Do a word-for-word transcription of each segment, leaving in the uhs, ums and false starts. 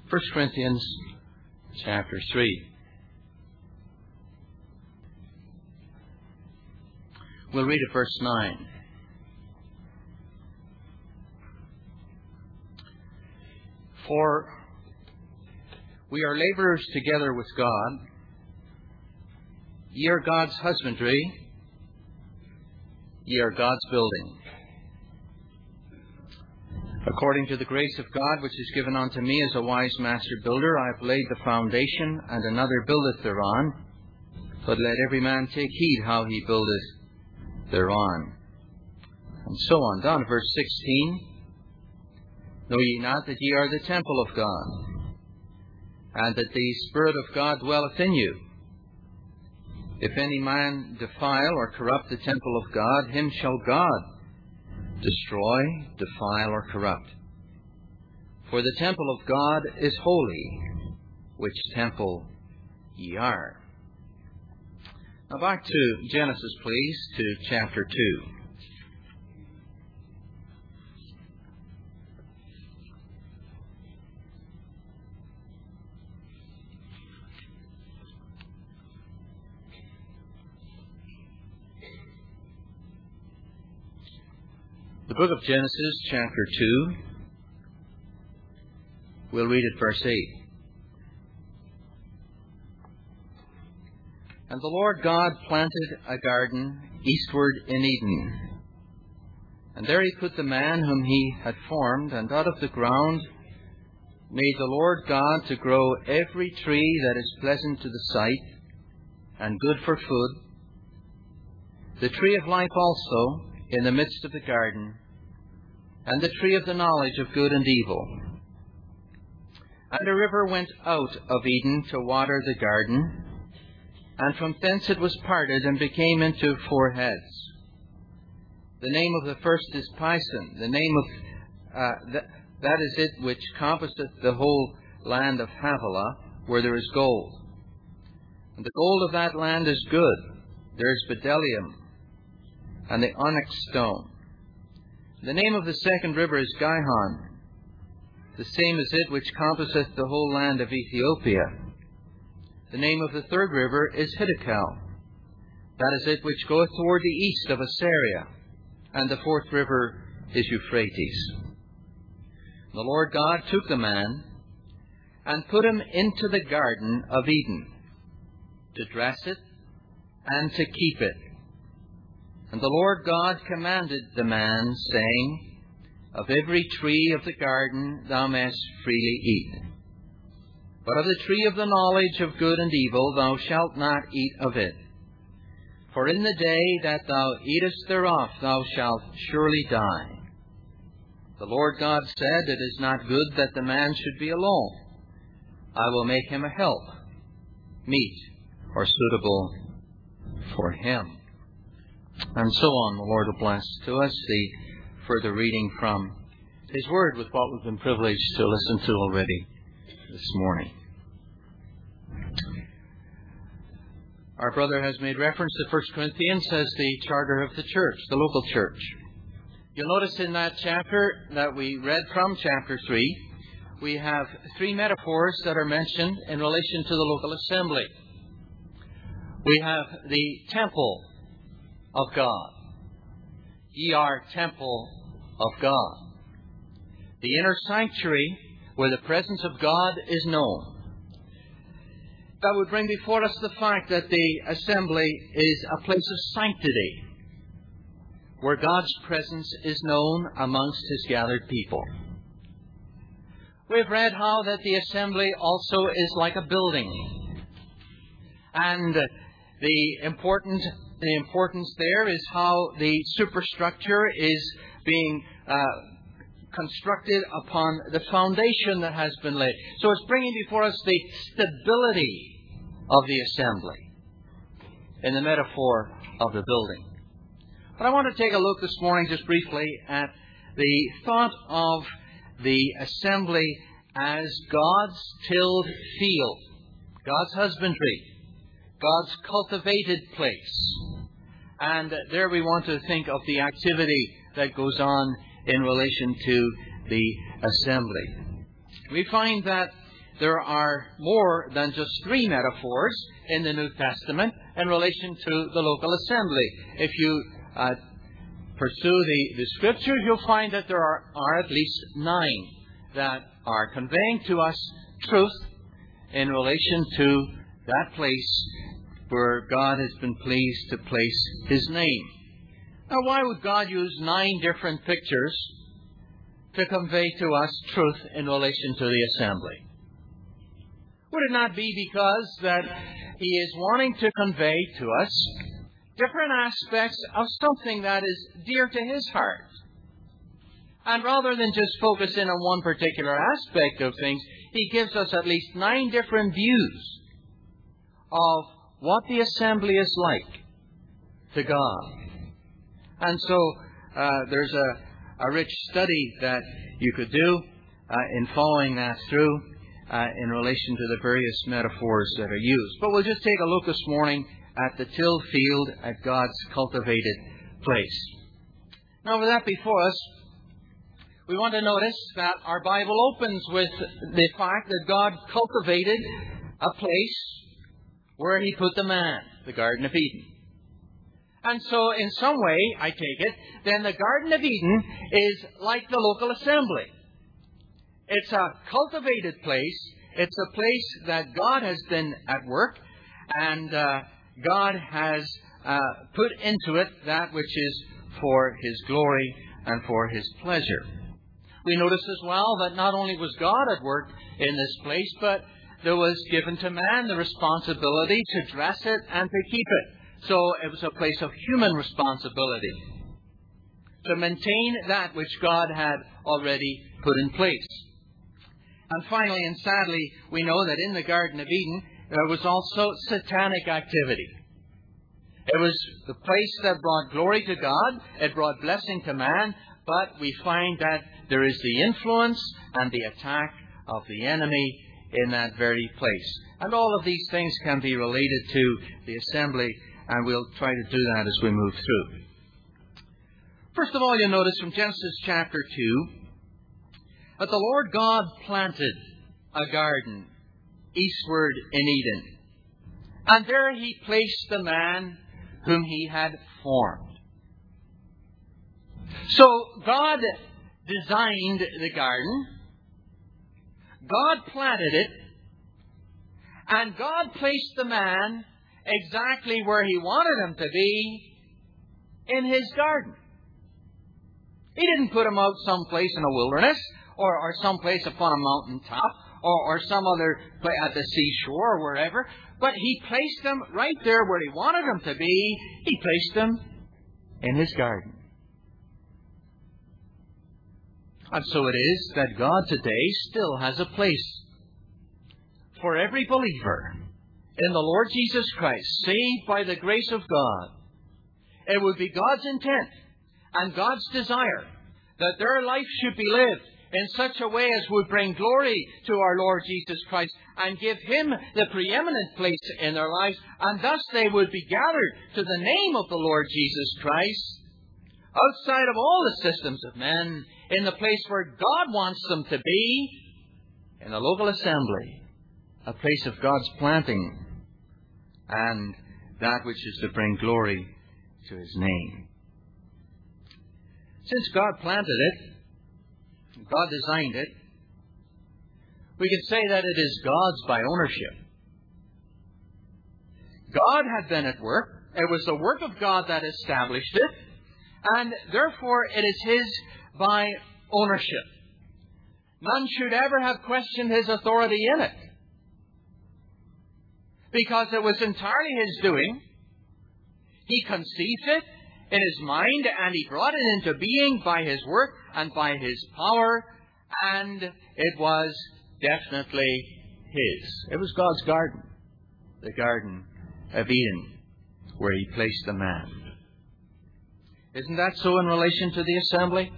First Corinthians chapter three. We'll read at verse nine. For we are laborers together with God. Ye are God's husbandry. Ye are God's building. According to the grace of God which is given unto me as a wise master builder, I have laid the foundation, and another buildeth thereon. But let every man take heed how he buildeth thereon. And so on. Down to verse sixteen. Know ye not that ye are the temple of God, and that the Spirit of God dwelleth in you? If any man defile or corrupt the temple of God, him shall God destroy, defile, or corrupt. For the temple of God is holy, which temple ye are. Now back to Genesis, please, to chapter two. The book of Genesis, chapter two, we'll read at verse eight. And the Lord God planted a garden eastward in Eden. And there he put the man whom he had formed, and out of the ground made the Lord God to grow every tree that is pleasant to the sight, and good for food, the tree of life also, in the midst of the garden, and the tree of the knowledge of good and evil. And a river went out of Eden to water the garden, and from thence it was parted and became into four heads. The name of the first is Pison. The name of uh, th- that is it which compasseth the whole land of Havilah, where there is gold. And the gold of that land is good. There is bdellium, and the onyx stone. The name of the second river is Gihon. The same is it which compasseth the whole land of Ethiopia. The name of the third river is Hiddekel. That is it which goeth toward the east of Assyria. And the fourth river is Euphrates. The Lord God took the man and put him into the garden of Eden, to dress it and to keep it. And the Lord God commanded the man, saying, Of every tree of the garden thou mayest freely eat. But of the tree of the knowledge of good and evil thou shalt not eat of it. For in the day that thou eatest thereof thou shalt surely die. The Lord God said, It is not good that the man should be alone. I will make him a help, meet or suitable for him. And so on. The Lord will bless to us the further reading from His Word with what we've been privileged to listen to already this morning. Our brother has made reference to First Corinthians as the charter of the church, the local church. You'll notice in that chapter that we read from, chapter three, we have three metaphors that are mentioned in relation to the local assembly. We have the temple of God. Ye are temple of God. The inner sanctuary where the presence of God is known. That would bring before us the fact that the assembly is a place of sanctity, where God's presence is known amongst His gathered people. We've read how that the assembly also is like a building. And the important The importance there is how the superstructure is being uh, constructed upon the foundation that has been laid. So it's bringing before us the stability of the assembly in the metaphor of the building. But I want to take a look this morning just briefly at the thought of the assembly as God's tilled field, God's husbandry, God's cultivated place. And there we want to think of the activity that goes on in relation to the assembly. We find that there are more than just three metaphors in the New Testament in relation to the local assembly. If you uh, pursue the, the Scriptures, you'll find that there are, are at least nine that are conveying to us truth in relation to that place where God has been pleased to place His name. Now, why would God use nine different pictures to convey to us truth in relation to the assembly? Would it not be because that He is wanting to convey to us different aspects of something that is dear to His heart? And rather than just focus in on one particular aspect of things, He gives us at least nine different views of what the assembly is like to God. And so uh, there's a, a rich study that you could do uh, in following that through uh, in relation to the various metaphors that are used. But we'll just take a look this morning at the till field at God's cultivated place. Now, with that before us, we want to notice that our Bible opens with the fact that God cultivated a place where He put the man, the Garden of Eden. And so, in some way, I take it, then the Garden of Eden is like the local assembly. It's a cultivated place. It's a place that God has been at work, and uh, God has uh, put into it that which is for His glory and for His pleasure. We notice as well that not only was God at work in this place, but there was given to man the responsibility to dress it and to keep it. So it was a place of human responsibility to maintain that which God had already put in place. And finally and sadly, we know that in the Garden of Eden, there was also satanic activity. It was the place that brought glory to God. It brought blessing to man. But we find that there is the influence and the attack of the enemy in that very place. And all of these things can be related to the assembly, and we'll try to do that as we move through. First of all, you'll notice from Genesis chapter two that the Lord God planted a garden eastward in Eden. And there He placed the man whom He had formed. So God designed the garden, God planted it, and God placed the man exactly where He wanted him to be in His garden. He didn't put him out someplace in a wilderness, or, or someplace upon a mountain top, or, or some other place at the seashore or wherever, but He placed him right there where He wanted him to be. He placed him in His garden. And so it is that God today still has a place for every believer in the Lord Jesus Christ, saved by the grace of God. It would be God's intent and God's desire that their life should be lived in such a way as would bring glory to our Lord Jesus Christ and give Him the preeminent place in their lives, and thus they would be gathered to the name of the Lord Jesus Christ outside of all the systems of men, in the place where God wants them to be, in the local assembly, a place of God's planting, and that which is to bring glory to His name. Since God planted it, God designed it, we can say that it is God's by ownership. God had been at work. It was the work of God that established it, and therefore it is His by ownership. None should ever have questioned His authority in it, because it was entirely His doing. He conceived it in His mind, and He brought it into being by His work and by His power, and it was definitely His. It was God's garden, the Garden of Eden, where He placed the man. Isn't that so in relation to the assembly?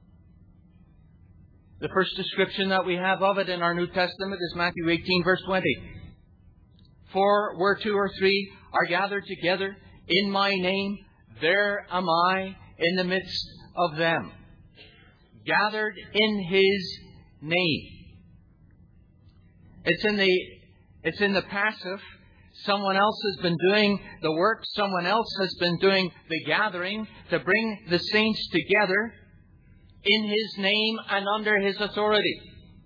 The first description that we have of it in our New Testament is Matthew eighteen, verse twenty. For where two or three are gathered together in My name, there am I in the midst of them. Gathered in His name. It's in the, it's in the passive. Someone else has been doing the work. Someone else has been doing the gathering to bring the saints together in His name and under His authority.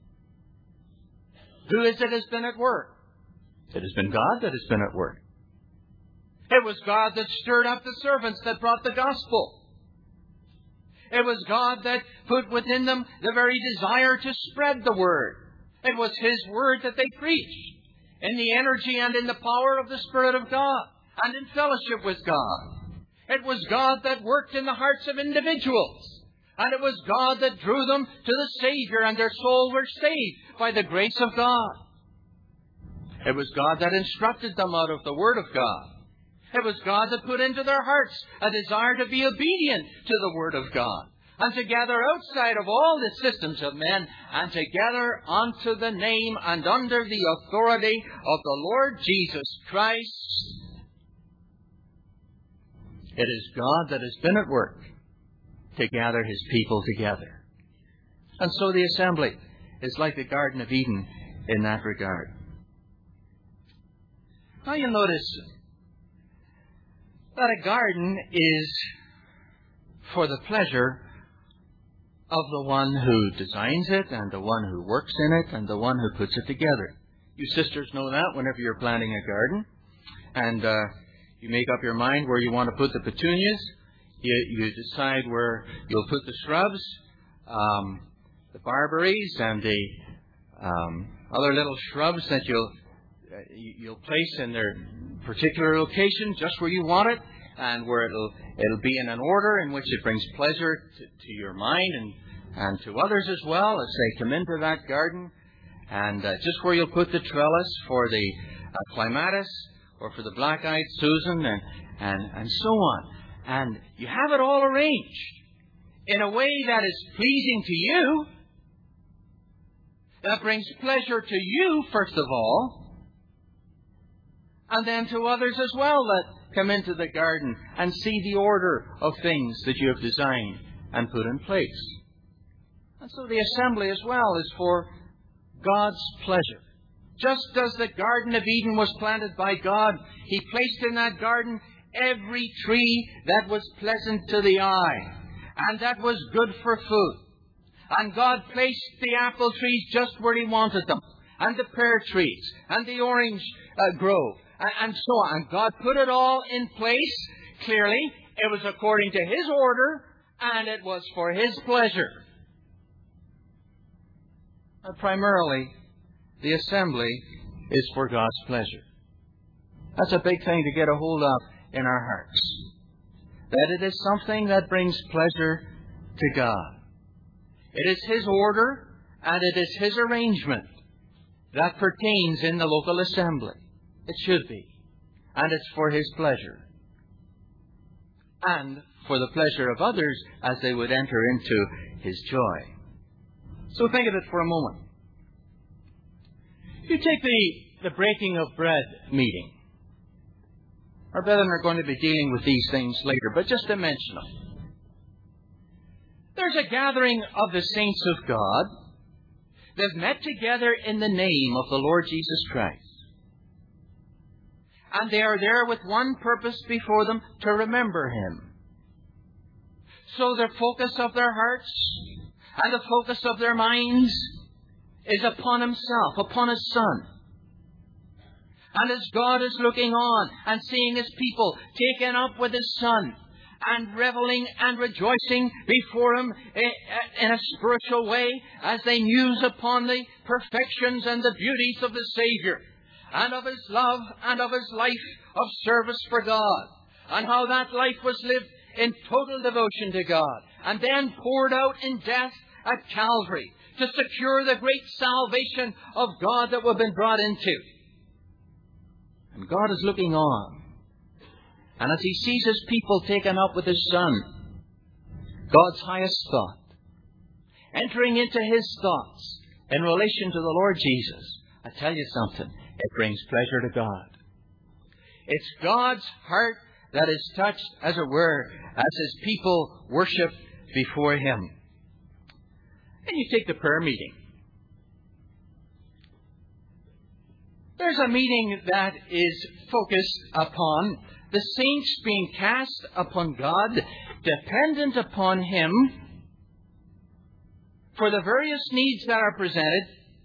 Who is it has been at work? It has been God that has been at work. It was God that stirred up the servants that brought the gospel. It was God that put within them the very desire to spread the word. It was His word that they preached in the energy and in the power of the Spirit of God and in fellowship with God. It was God that worked in the hearts of individuals. And it was God that drew them to the Savior, and their souls were saved by the grace of God. It was God that instructed them out of the Word of God. It was God that put into their hearts a desire to be obedient to the Word of God, and to gather outside of all the systems of men, and to gather unto the name and under the authority of the Lord Jesus Christ. It is God that has been at work to gather His people together. And so the assembly is like the Garden of Eden in that regard. Now you'll notice that a garden is for the pleasure of the one who designs it, and the one who works in it, and the one who puts it together. You sisters know that whenever you're planting a garden, and uh, you make up your mind where you want to put the petunias. You, you decide where you'll put the shrubs, um, the barberries, and the um, other little shrubs that you'll uh, you'll place in their particular location, just where you want it, and where it'll it'll be in an order in which it brings pleasure to, to your mind and and to others as well as they come into that garden, and uh, just where you'll put the trellis for the uh, clematis or for the black-eyed Susan, and and and so on. And you have it all arranged in a way that is pleasing to you, that brings pleasure to you, first of all, and then to others as well that come into the garden and see the order of things that you have designed and put in place. And so the assembly as well is for God's pleasure. Just as the Garden of Eden was planted by God, He placed in that garden every tree that was pleasant to the eye and that was good for food. And God placed the apple trees just where He wanted them, and the pear trees, and the orange uh, grove, and, and so on. And God put it all in place. Clearly, it was according to His order, and it was for His pleasure. And primarily, the assembly is for God's pleasure. That's a big thing to get a hold of in our hearts. That it is something that brings pleasure to God. It is His order and it is His arrangement that pertains in the local assembly. It should be. And it's for His pleasure. And for the pleasure of others as they would enter into His joy. So think of it for a moment. You take the, the breaking of bread meeting. Our brethren are going to be dealing with these things later, but just to mention them. There's a gathering of the saints of God. They've met together in the name of the Lord Jesus Christ. And they are there with one purpose before them, to remember Him. So the focus of their hearts and the focus of their minds is upon Himself, upon His Son. And as God is looking on and seeing His people taken up with His Son and reveling and rejoicing before Him in a spiritual way as they muse upon the perfections and the beauties of the Savior and of His love and of His life of service for God, and how that life was lived in total devotion to God and then poured out in death at Calvary to secure the great salvation of God that we've been brought into. And God is looking on. And as He sees His people taken up with His Son, God's highest thought, entering into His thoughts in relation to the Lord Jesus, I tell you something, it brings pleasure to God. It's God's heart that is touched, as it were, as His people worship before Him. And you take the prayer meeting. There's a meeting that is focused upon the saints being cast upon God, dependent upon Him for the various needs that are presented.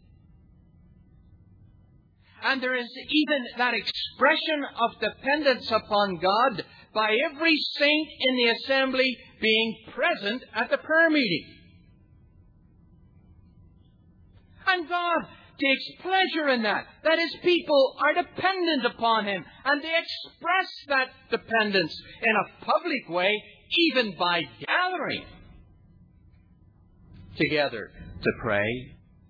And there is even that expression of dependence upon God by every saint in the assembly being present at the prayer meeting. And God takes pleasure in that, that His people are dependent upon Him, and they express that dependence in a public way, even by gathering together to pray.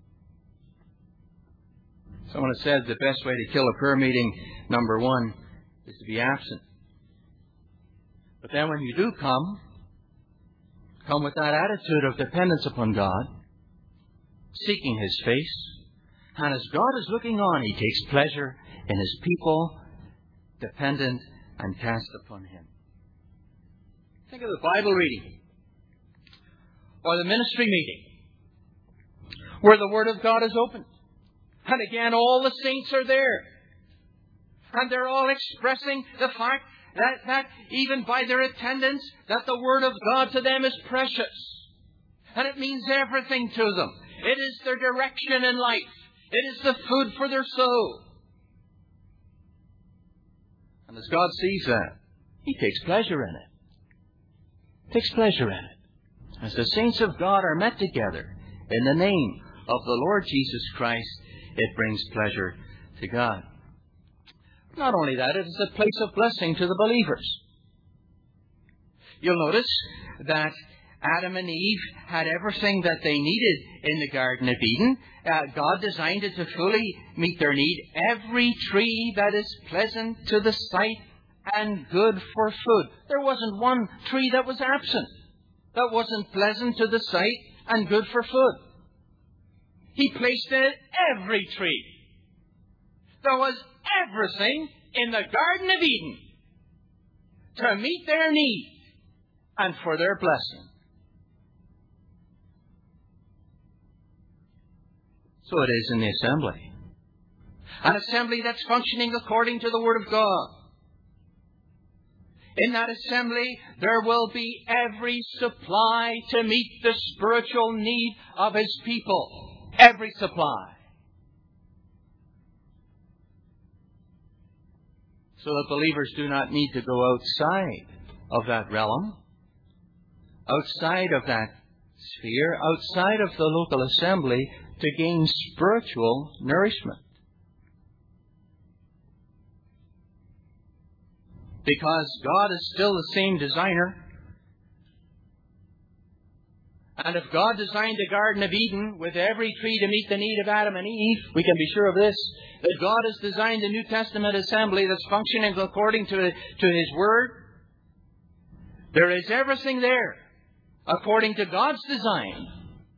Someone has said the best way to kill a prayer meeting, number one, is to be absent. But then when you do come, come with that attitude of dependence upon God, seeking His face. And as God is looking on, He takes pleasure in His people, dependent and cast upon Him. Think of the Bible reading, or the ministry meeting, where the Word of God is opened. And again, all the saints are there. And they're all expressing the fact that, that even by their attendance, that the Word of God to them is precious. And it means everything to them. It is their direction in life. It is the food for their soul. And as God sees that, He takes pleasure in it. Takes pleasure in it. As the saints of God are met together in the name of the Lord Jesus Christ, it brings pleasure to God. Not only that, it is a place of blessing to the believers. You'll notice that Adam and Eve had everything that they needed in the Garden of Eden. Uh, God designed it to fully meet their need. Every tree that is pleasant to the sight and good for food. There wasn't one tree that was absent, that wasn't pleasant to the sight and good for food. He placed in it every tree. There was everything in the Garden of Eden to meet their need and for their blessing. So it is in the assembly. An assembly that's functioning according to the Word of God. In that assembly, there will be every supply to meet the spiritual need of His people. Every supply. So that believers do not need to go outside of that realm, outside of that sphere, outside of the local assembly, to gain spiritual nourishment. Because God is still the same designer. And if God designed the Garden of Eden with every tree to meet the need of Adam and Eve, we can be sure of this, that God has designed a New Testament assembly that's functioning according to, to His Word. There is everything there, according to God's design,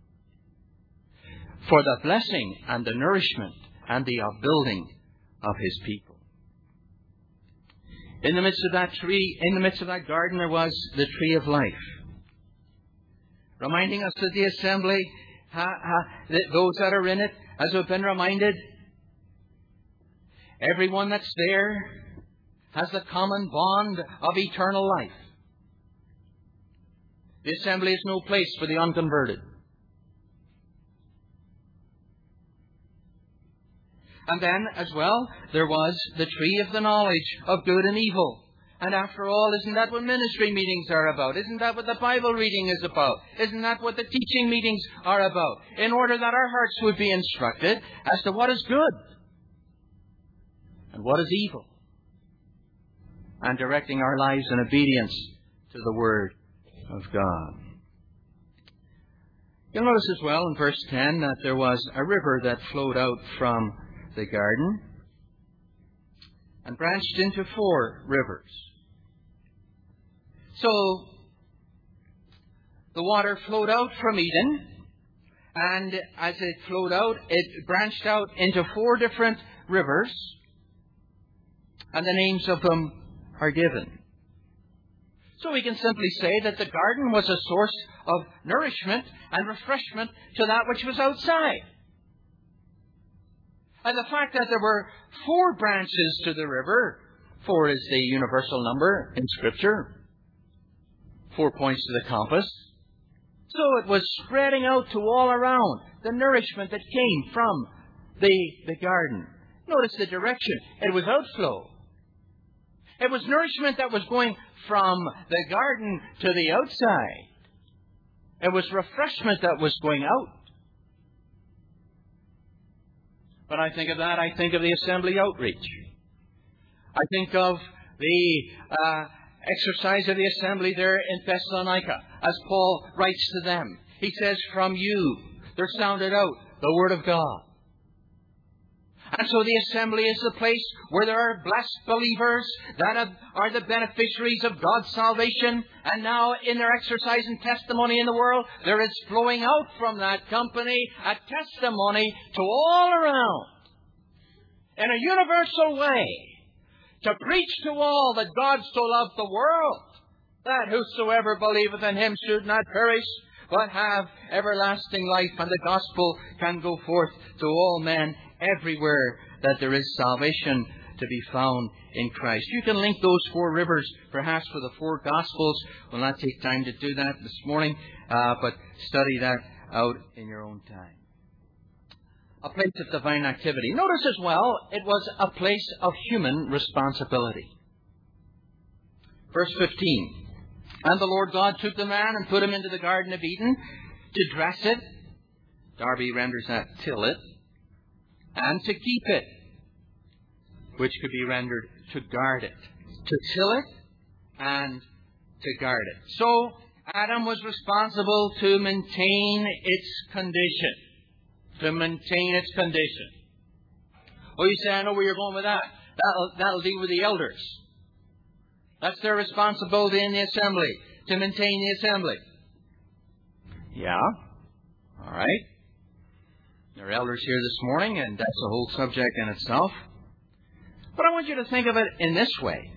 for the blessing and the nourishment and the upbuilding of His people. In the midst of that tree, in the midst of that garden, there was the tree of life. Reminding us that the assembly, ha, ha, that those that are in it, as we've been reminded, everyone that's there has the common bond of eternal life. The assembly is no place for the unconverted. And then, as well, there was the tree of the knowledge of good and evil. And after all, isn't that what ministry meetings are about? Isn't that what the Bible reading is about? Isn't that what the teaching meetings are about? In order that our hearts would be instructed as to what is good and what is evil. And directing our lives in obedience to the Word of God. You'll notice as well in verse ten that there was a river that flowed out from the garden and branched into four rivers. So the water flowed out from Eden, and as it flowed out, it branched out into four different rivers, and the names of them are given. So we can simply say that the garden was a source of nourishment and refreshment to that which was outside. And the fact that there were four branches to the river, four is the universal number in Scripture, four points to the compass. So it was spreading out to all around, the nourishment that came from the, the garden. Notice the direction. It was outflow. It was nourishment that was going from the garden to the outside. It was refreshment that was going out. When I think of that, I think of the assembly outreach. I think of the uh, exercise of the assembly there in Thessalonica, as Paul writes to them. He says, from you there sounded out the word of God. And so the assembly is the place where there are blessed believers that are the beneficiaries of God's salvation. And now in their exercise and testimony in the world, there is flowing out from that company a testimony to all around in a universal way to preach to all that God so loved the world, that whosoever believeth in him should not perish, but have everlasting life. And the gospel can go forth to all men everywhere that there is salvation to be found in Christ. You can link those four rivers, perhaps, with the four Gospels. We'll not take time to do that this morning, uh, but study that out in your own time. A place of divine activity. Notice as well, it was a place of human responsibility. Verse fifteen. And the Lord God took the man and put him into the Garden of Eden to dress it. Darby renders that till it. And to keep it, which could be rendered to guard it. To till it and to guard it. So Adam was responsible to maintain its condition. To maintain its condition. Oh, you say, I know where you're going with that. That'll, that'll deal with the elders. That's their responsibility in the assembly, to maintain the assembly. Yeah. All right. There are elders here this morning, and that's a whole subject in itself. But I want you to think of it in this way.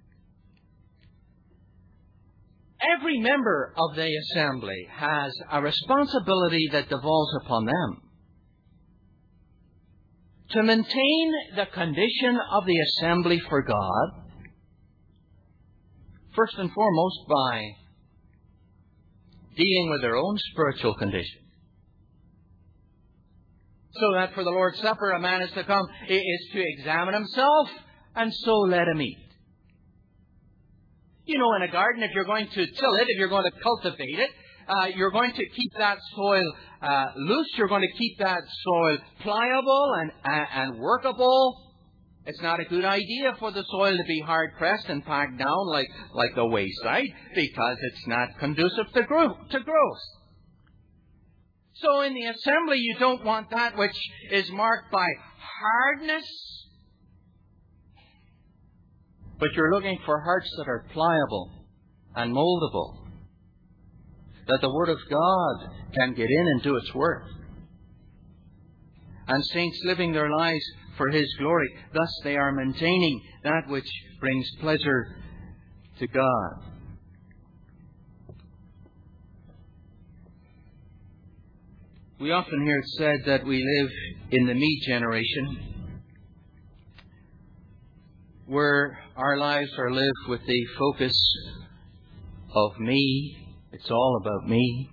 Every member of the assembly has a responsibility that devolves upon them to maintain the condition of the assembly for God, first and foremost by dealing with their own spiritual condition. So that for the Lord's Supper, a man is to come, is to examine himself, and so let him eat. You know, in a garden, if you're going to till it, if you're going to cultivate it, uh, you're going to keep that soil uh, loose. You're going to keep that soil pliable and, and, and workable. It's not a good idea for the soil to be hard-pressed and packed down like, like the wayside, because it's not conducive to, grow, to growth. So in the assembly, you don't want that which is marked by hardness, but you're looking for hearts that are pliable and moldable, that the Word of God can get in and do its work. And saints living their lives for His glory, thus they are maintaining that which brings pleasure to God. We often hear it said that we live in the me generation, where our lives are lived with the focus of me. It's all about me.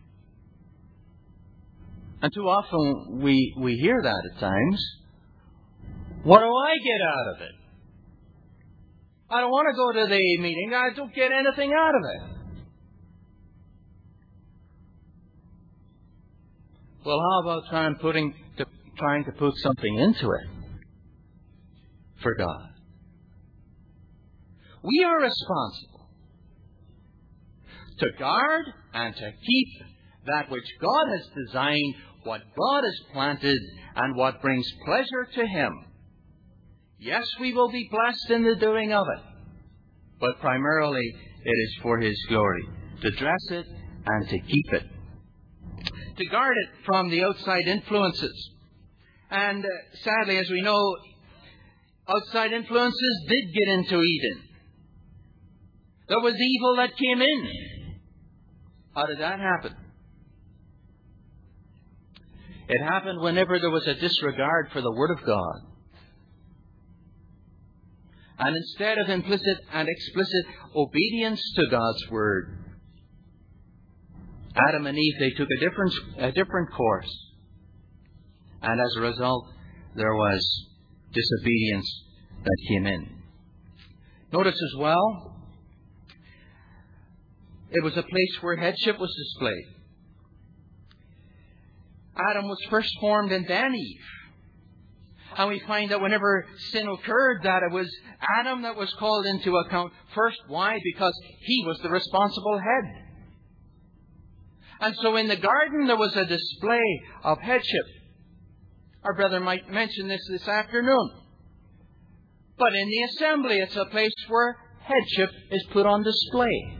And too often we, we hear that at times. What do I get out of it? I don't want to go to the meeting. I don't get anything out of it. Well, how about trying putting to, trying to put something into it for God? We are responsible to guard and to keep that which God has designed, what God has planted, and what brings pleasure to Him. Yes, we will be blessed in the doing of it, but primarily it is for His glory, to dress it and to keep it. To guard it from the outside influences. And uh, sadly, as we know, outside influences did get into Eden. There was evil that came in. How did that happen? It happened whenever there was a disregard for the Word of God. And instead of implicit and explicit obedience to God's Word, Adam and Eve, they took a different, a different course. And as a result, there was disobedience that came in. Notice as well, it was a place where headship was displayed. Adam was first formed and then Eve. And we find that whenever sin occurred, that it was Adam that was called into account first. Why? Because he was the responsible head. And so in the garden there was a display of headship. Our brother might mention this this afternoon. But in the assembly, it's a place where headship is put on display.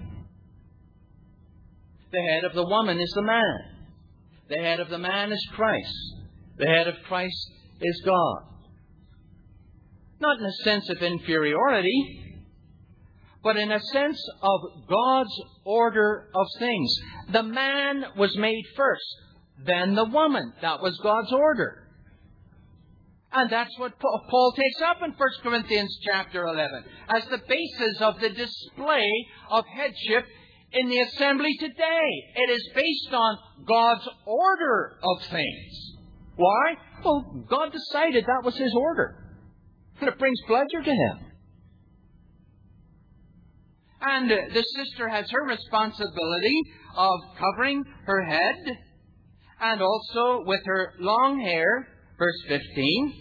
The head of the woman is the man. The head of the man is Christ. The head of Christ is God. Not in a sense of inferiority, but in a sense of God's order of things. The man was made first, then the woman. That was God's order. And that's what Paul takes up in First Corinthians chapter eleven as the basis of the display of headship in the assembly today. It is based on God's order of things. Why? Well, God decided that was His order. And it brings pleasure to Him. And the sister has her responsibility of covering her head and also with her long hair, verse fifteen,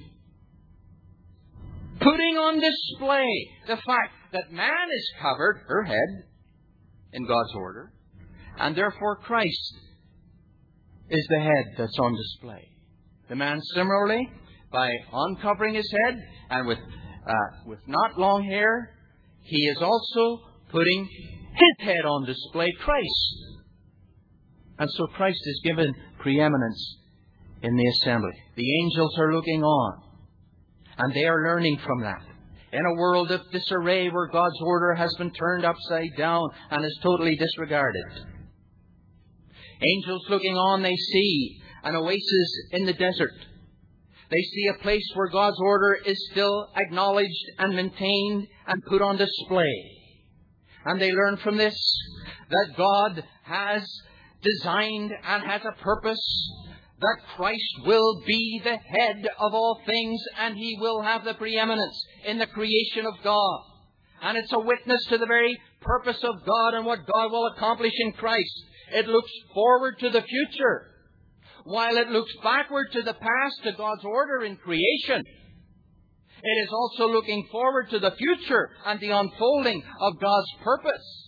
putting on display the fact that man is covered, her head, in God's order, and therefore Christ is the head that's on display. The man similarly, by uncovering his head and with uh, with not long hair, he is also putting his head on display, Christ. And so Christ is given preeminence in the assembly. The angels are looking on, and they are learning from that. In a world of disarray where God's order has been turned upside down and is totally disregarded. Angels looking on, they see an oasis in the desert. They see a place where God's order is still acknowledged and maintained and put on display. And they learn from this that God has designed and has a purpose, that Christ will be the head of all things and He will have the preeminence in the creation of God. And it's a witness to the very purpose of God and what God will accomplish in Christ. It looks forward to the future, while it looks backward to the past, to God's order in creation. It is also looking forward to the future and the unfolding of God's purpose.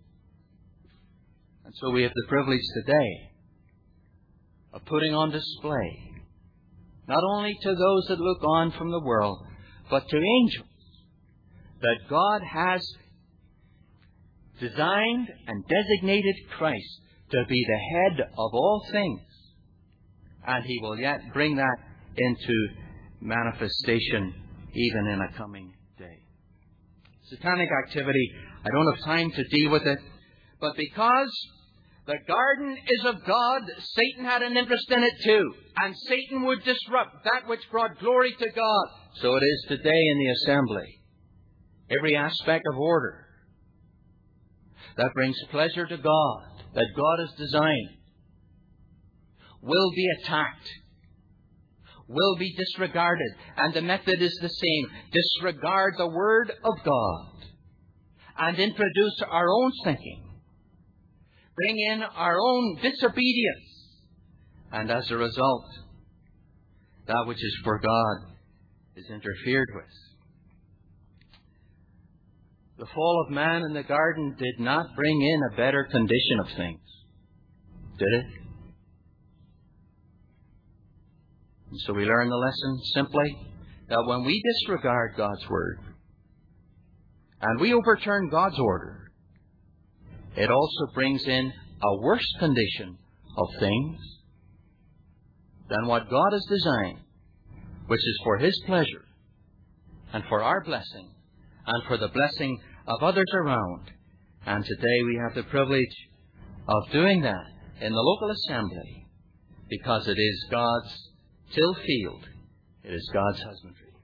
And so we have the privilege today of putting on display, not only to those that look on from the world, but to angels, that God has designed and designated Christ to be the head of all things. And He will yet bring that into manifestation even in a coming day. Satanic activity, I don't have time to deal with it, but because the garden is of God, Satan had an interest in it too. And Satan would disrupt that which brought glory to God. So it is today in the assembly. Every aspect of order that brings pleasure to God, that God has designed, will be attacked, will be disregarded. And the method is the same. Disregard the Word of God and introduce our own thinking. Bring in our own disobedience. And as a result, that which is for God is interfered with. The fall of man in the garden did not bring in a better condition of things, did it? And so we learn the lesson simply that when we disregard God's Word and we overturn God's order, it also brings in a worse condition of things than what God has designed, which is for His pleasure and for our blessing and for the blessing of others around. And today we have the privilege of doing that in the local assembly because it is God's till field. It is God's husbandry.